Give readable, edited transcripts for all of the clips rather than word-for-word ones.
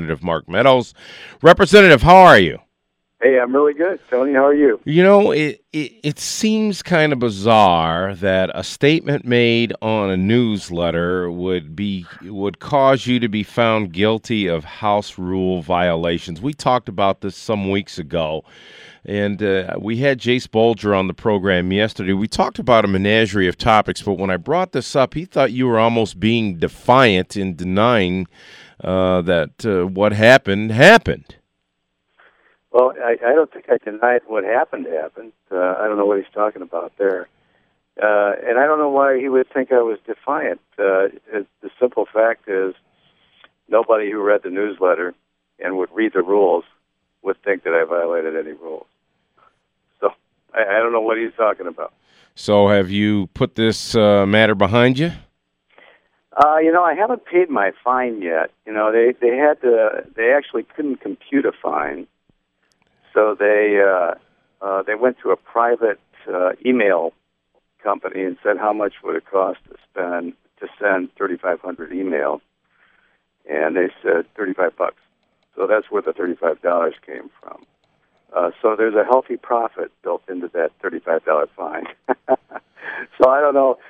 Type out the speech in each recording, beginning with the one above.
Representative Mark Meadows. Representative, how are you? Hey, I'm really good. Tony, how are you? You know, it seems kind of bizarre that a statement made on a newsletter would cause you to be found guilty of House rule violations. We talked about this some weeks ago, and we had Jace Bolger on the program yesterday. We talked about a menagerie of topics, but when I brought this up, he thought you were almost being defiant in denying that what happened. Well, I don't think I denied what happened. I don't know what he's talking about there. And I don't know why he would think I was defiant. The simple fact is nobody who read the newsletter and would read the rules would think that I violated any rules. So I don't know what he's talking about. So have you put this matter behind you? I haven't paid my fine yet. They actually couldn't compute a fine. So they went to a private email company and said how much would it cost to send 3,500 emails, and they said $35. So that's where the $35 came from. So there's a healthy profit built into that $35 fine. So I don't know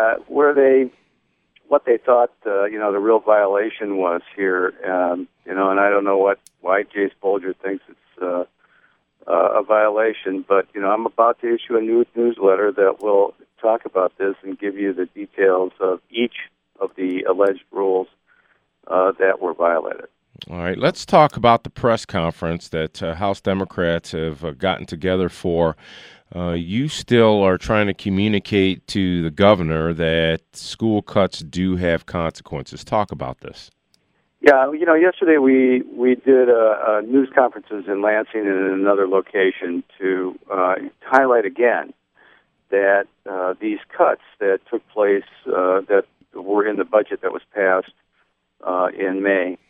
what they thought the real violation was here, and I don't know why Jace Bolger thinks it's a violation, but I'm about to issue a new newsletter that will talk about this and give you the details of each of the alleged rules that were violated. All right, let's talk about the press conference that House Democrats have gotten together for. You still are trying to communicate to the governor that school cuts do have consequences. Talk about this. Yeah, yesterday we did news conferences in Lansing and in another location to highlight again that these cuts that took place that were in the budget that was passed in May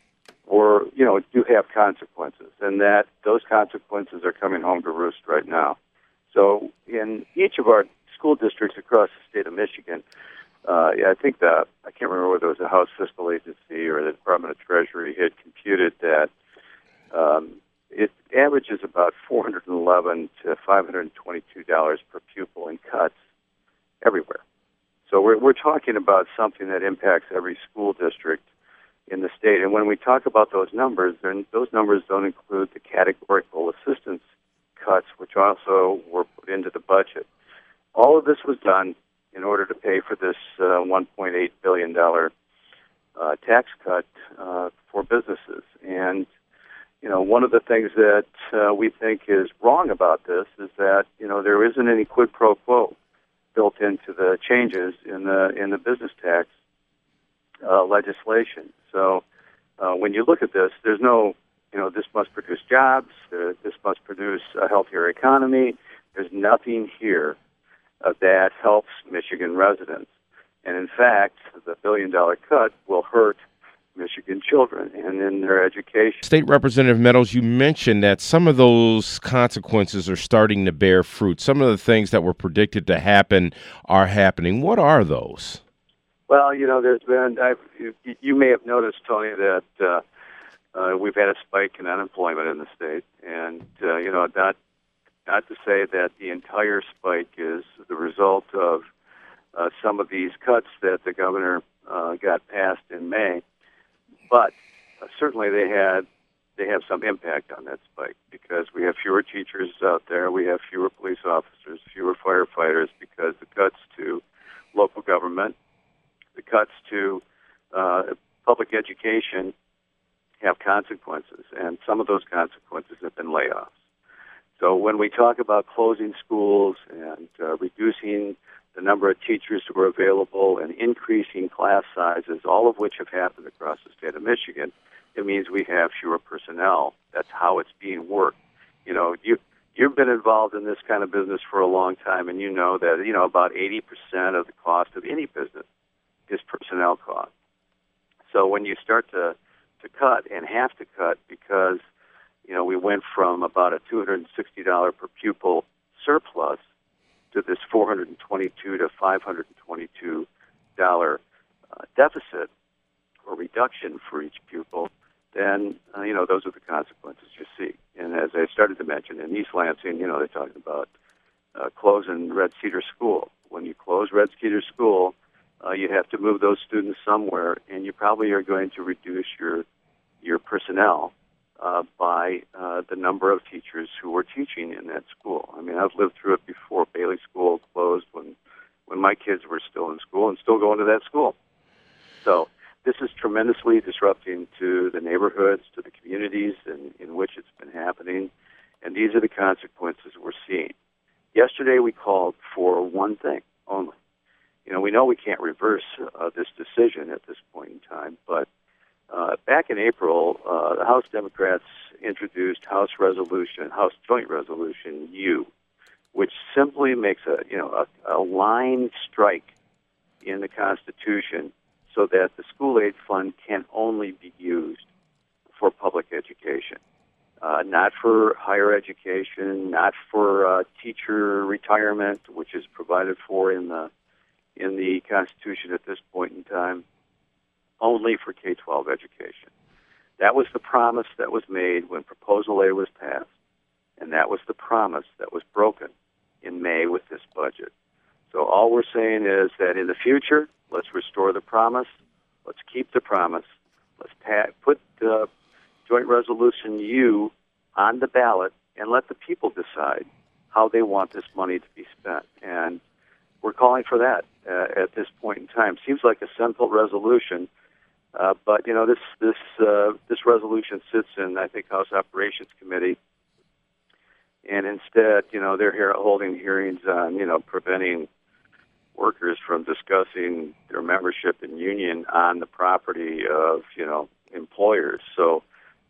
do have consequences, and that those consequences are coming home to roost right now. So in each of our school districts across the state of Michigan, I think I can't remember whether it was the House Fiscal Agency or the Department of Treasury had computed that it averages about $411 to $522 per pupil in cuts everywhere. So we're talking about something that impacts every school district in the state. And when we talk about those numbers, then those numbers don't include the categorical assistance cuts, which also were put into the budget. All of this was done in order to pay for this $1.8 billion tax cut for businesses. And, one of the things that we think is wrong about this is that, there isn't any quid pro quo built into the changes in the business tax legislation. So when you look at this, there's no, this must produce jobs, this must produce a healthier economy. There's nothing here that helps Michigan residents. And in fact, the $1 billion cut will hurt Michigan children and in their education. State Representative Meadows, you mentioned that some of those consequences are starting to bear fruit. Some of the things that were predicted to happen are happening. What are those? Well, there's been, you may have noticed, Tony, that we've had a spike in unemployment in the state. And, not to say that the entire spike is the result of some of these cuts that the governor got passed in May, but certainly they have some impact on that spike because we have fewer teachers out there, we have fewer police officers, fewer firefighters because the cuts to local government, the cuts to public education have consequences, and some of those consequences have been layoffs. So when we talk about closing schools and reducing the number of teachers who are available and increasing class sizes, all of which have happened across the state of Michigan, it means we have fewer personnel. That's how it's being worked. You've been involved in this kind of business for a long time, and you know that about 80% of the cost of any business is personnel cost. So when you start to cut and have to cut because we went from about a $260 per pupil surplus to this $422 to $522 deficit or reduction for each pupil, then those are the consequences you see. And as I started to mention, in East Lansing, they're talking about closing Red Cedar School. When you close Red Cedar School, you have to move those students somewhere, and you probably are going to reduce your personnel by the number of teachers who were teaching in that school. I mean, I've lived through it before. Bailey School closed when my kids were still in school and still going to that school. So this is tremendously disrupting to the neighborhoods, to the communities in which it's been happening, and these are the consequences we're seeing. Yesterday we called for one thing only. We know we can't reverse this decision at this point in time, but back in April, the House Democrats introduced House Joint Resolution U, which simply makes a line strike in the Constitution so that the school aid fund can only be used for public education, not for higher education, not for teacher retirement, which is provided for in the Constitution at this point in time, only for K-12 education. That was the promise that was made when Proposal A was passed, and that was the promise that was broken in May with this budget. So all we're saying is that in the future, let's restore the promise, let's keep the promise, let's put Joint Resolution U on the ballot and let the people decide how they want this money to be spent. And we're calling for that at this point in time. Seems like a simple resolution, but this resolution sits in, I think, House Operations Committee, and instead, they're here holding hearings on, preventing workers from discussing their membership in union on the property of, employers. So,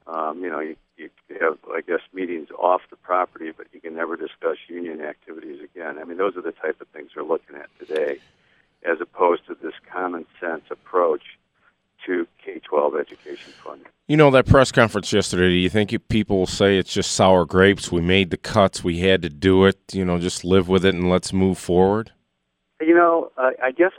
you have, I guess, meetings off the property, but you can never discuss union activities again. I mean, those are the type of things we're looking at today, as opposed to this common sense approach to K-12 education funding. That press conference yesterday, do you think people will say it's just sour grapes? We made the cuts. We had to do it. Just live with it and let's move forward? I guess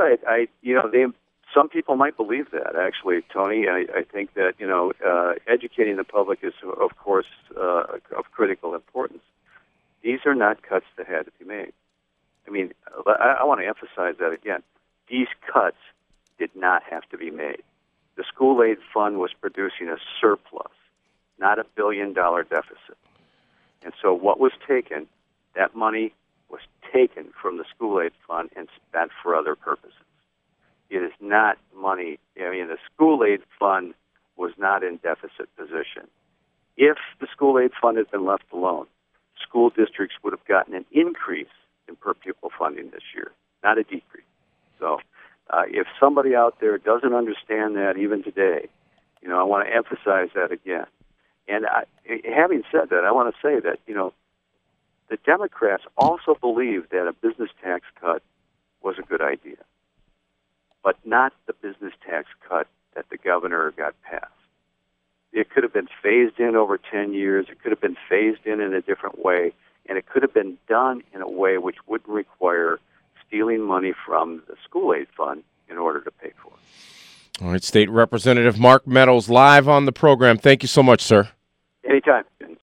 some people might believe that, actually, Tony. I think that, educating the public is, of course, of critical importance. These are not cuts that had to be made. I mean, I want to emphasize that again. These cuts did not have to be made. The school aid fund was producing a surplus, not $1 billion deficit. And so what was taken, that money was taken from the school aid fund and spent for other purposes. It is not money. The school aid fund was not in deficit position. If the school aid fund had been left alone, school districts would have gotten an increase in per pupil funding this year, not a decrease. So if somebody out there doesn't understand that even today, I want to emphasize that again. And having said that, I want to say that, the Democrats also believe that a business tax cut was a good idea, but not the business tax cut that the governor got passed. It could have been phased in over 10 years. It could have been phased in a different way, and it could have been done in a way which wouldn't require stealing money from the school aid fund in order to pay for it. All right, State Representative Mark Meadows live on the program. Thank you so much, sir. Anytime.